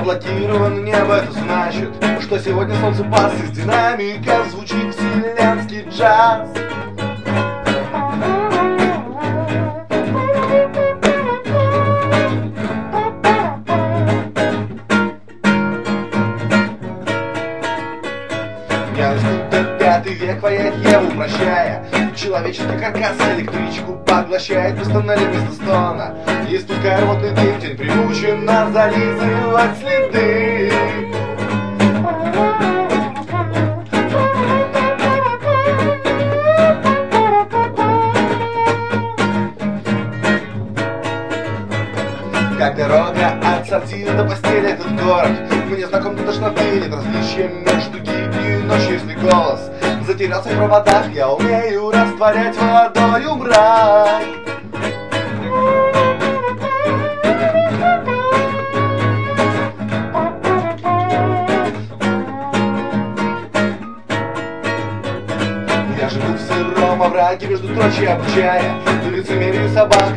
Заблокировано небо, это значит, что сегодня солнце пас. Из динамика звучит вселенский джаз. Я скутер 5 век вояет Еву, прощая. Человеческий каркас электричку поглощает. Постановили вместо стона, испуская рвотный дым. Тень приучен нас зализывать следы. Как дорога от сортира до постели этот город. Мне знаком до тошноты, нет различия между гибелью и ночью, если голос затерялся в проводах. Я умею растворять водою мрак. Я живу в сыром овраге между дрочью и обучая лицемерию собак.